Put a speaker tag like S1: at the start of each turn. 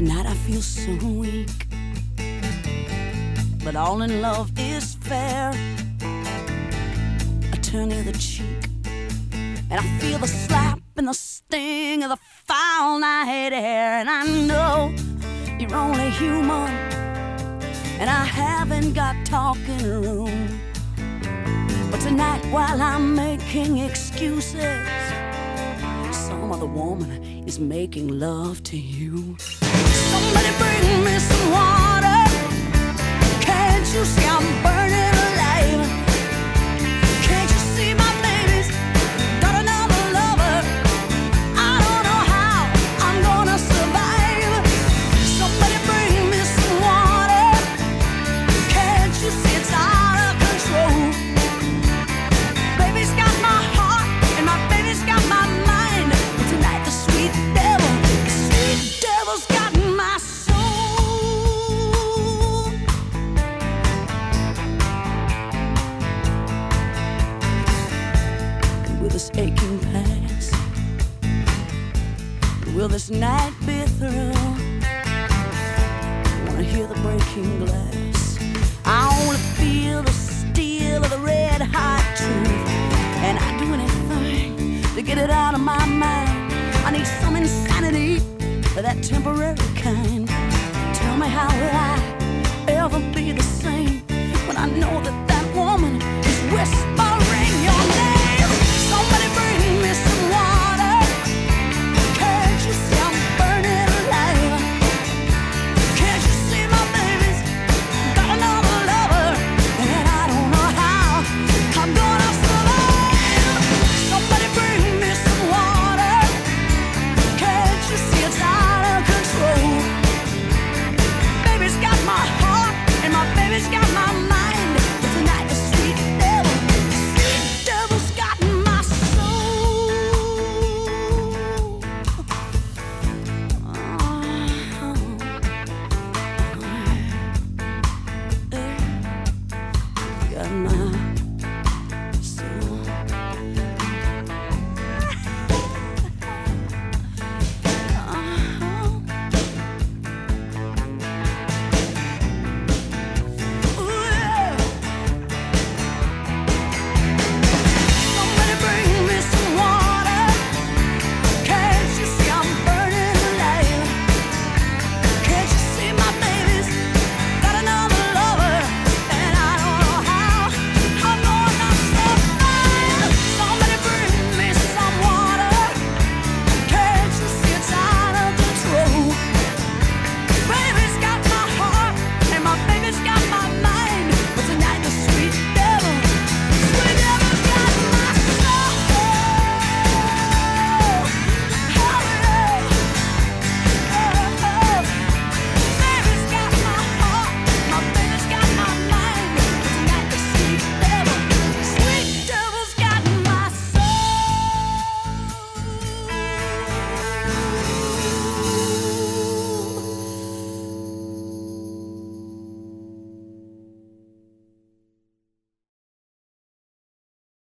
S1: Tonight I feel so weak, but all in love is fair. I turn the other cheek, and I feel the slap and the sting of the foul night air. And I know you're only human, and I haven't got talking room. But tonight, while I'm making excuses, some other woman is making love to you. Somebody bring me some water. Can't you see I'm burning alive? Can't you see my baby's got another lover? I don't know how I'm gonna survive. Somebody bring me some water. Can't you see it's out of control? Baby's got my heart and my baby's got my mind. And tonight the sweet devil's got my soul. And will this aching pass? Will this night be through? I wanna hear the breaking glass. I wanna feel the steel of the red hot truth. And I'd do anything to get it out of my mind. I need some insanity, that temporary kind. Tell me, how will I ever be the same when I know that that woman is whispering